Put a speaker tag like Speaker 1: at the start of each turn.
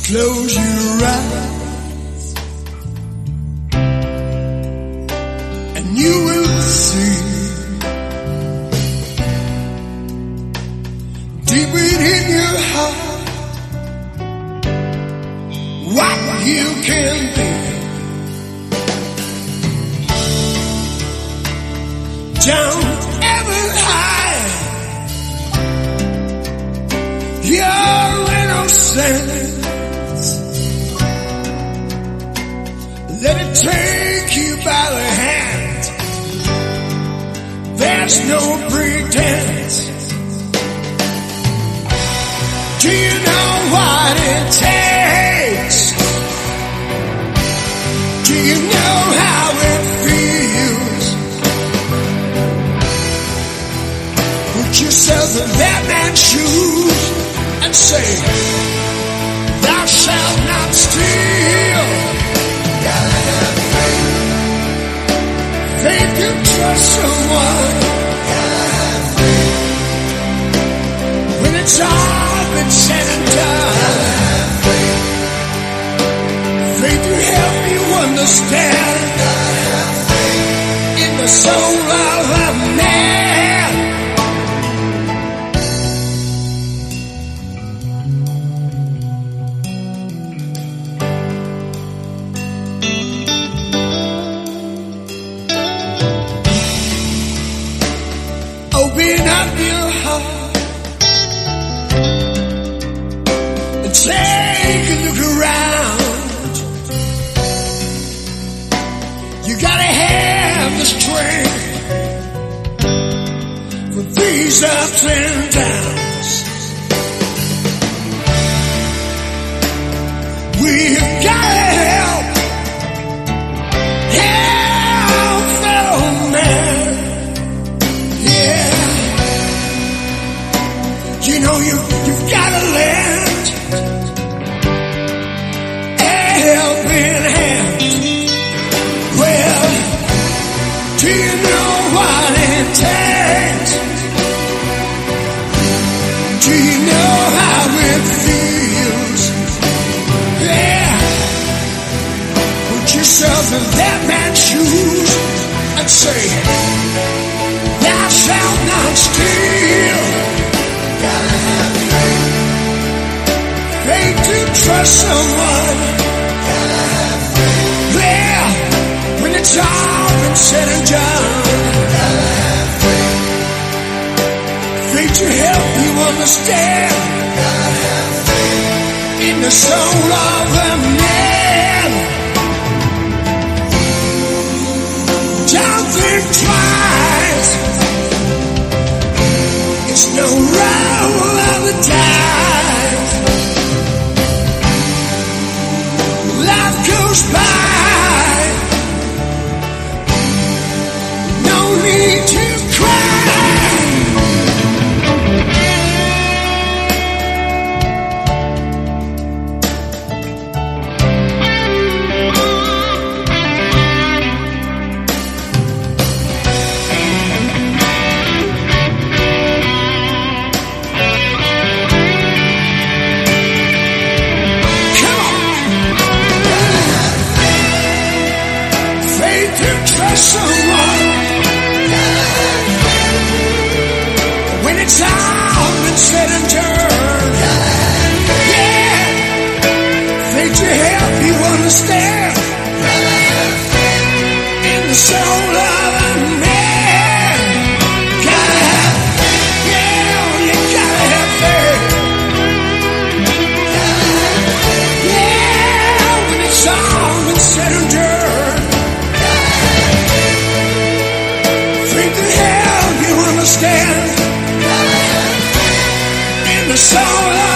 Speaker 1: Close your eyes and you will see deep within your heart what you can be. Don't ever hide your innocence. Let it take you by the hand. There's no pretense. Do you know what it takes? Do you know how it feels? Put yourself in that man's shoes and say, thou shalt not steal. Gotta have faith. Faith to trust someone. Gotta have faith. When it's all been said and done. Gotta have faith. Faith to help you understand. Gotta have faith. In the soul of a man. Open up your heart and take a look around. You gotta have the strength for these ups and downs. We've gotta help fellow man. You know you've got to lend a helping hand. Well, do you know what it takes? Do you know how it feels? Yeah. Put yourself in that man's shoes and say, thou shalt not steal. Gotta have faith. Faith to trust someone. Gotta have faith. Yeah, when it's all been said and done. Gotta have faith. Faith to help you understand. Gotta have faith. In the soul of a man. Don't think twice. It's no roll of the dice. Life goes by. No need to cry. Someone, when it's all been said and done, yeah, faith to help you understand, in the soul of a man, gotta have, yeah, you gotta have faith, yeah, when it's all been said and done. Understand in the soul of